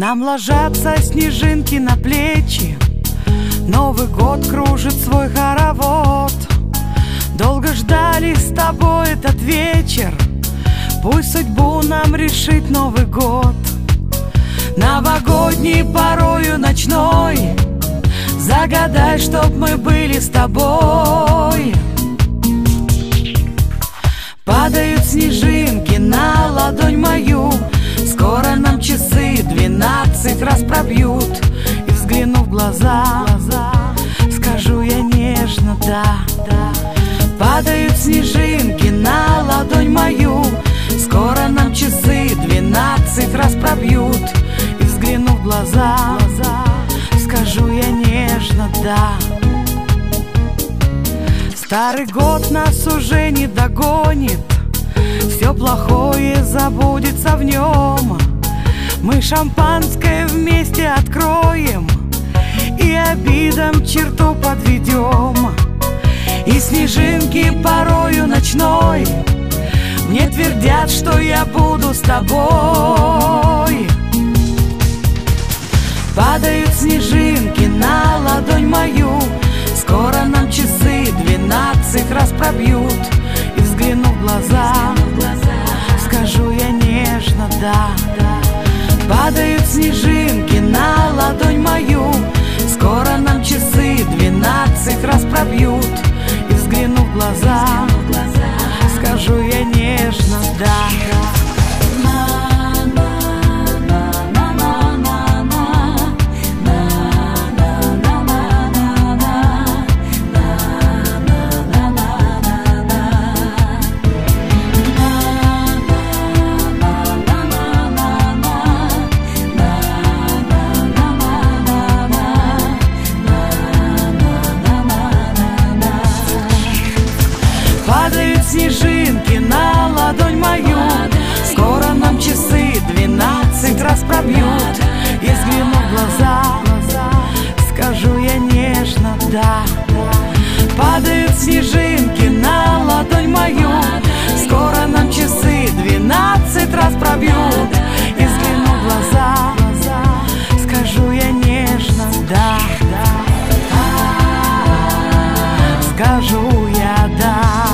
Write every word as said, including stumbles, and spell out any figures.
Нам ложатся снежинки на плечи, Новый год кружит свой хоровод. Долго ждали с тобой этот вечер, пусть судьбу нам решит Новый год. Новогодний, порою ночной, загадай, чтоб мы были с тобой. Падают снежинки на ладонь мою, скоро нам часы двенадцать раз пробьют. И взглянув в глаза, скажу я нежно да, да. Падают снежинки на ладонь мою, скоро нам часы двенадцать раз пробьют. И взглянув в глаза, скажу я нежно да. Старый год нас уже не догонит, все плохое забудется в нем. Мы шампанское вместе откроем и обидам черту подведем. И снежинки порою ночной мне твердят, что я буду с тобой. Падают снежинки на ладонь мою, скоро нам часы двенадцать раз пробьют. И взглянув в глаза, скажу я нежно да, да. Падают снежинки на ладонь мою, скоро нам часы двенадцать раз пробьют. И взглянув в глаза, скажу я нежно да, да. Падают снежинки на ладонь мою, скоро нам часы двенадцать раз пробьют. И взглянув в глаза, скажу я нежно да, да. Падают снежинки на ладонь мою, скоро нам часы двенадцать раз пробьют. И взглянув в глаза, скажу я нежно да, да. Скажу я да.